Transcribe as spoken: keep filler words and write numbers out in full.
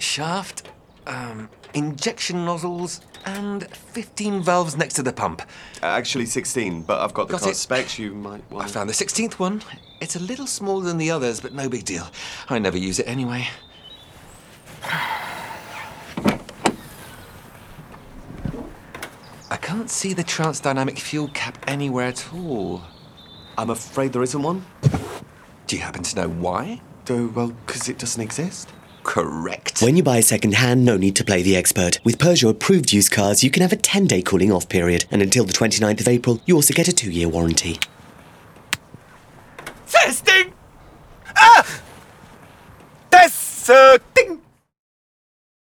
shaft, um, injection nozzles, and fifteen valves next to the pump. Uh, actually sixteen, but I've got the Got car's it. specs you might want. I found the sixteenth one. It's a little smaller than the others, but no big deal. I never use it anyway. I can't see the transdynamic fuel cap anywhere at all. I'm afraid there isn't one. Do you happen to know why? Do, well, because it doesn't exist. Correct. When you buy second-hand, no need to play the expert. With Peugeot-approved used cars, you can have a ten-day cooling-off period. And until the twenty-ninth of April, you also get a two-year warranty. Testing! Ah! Test,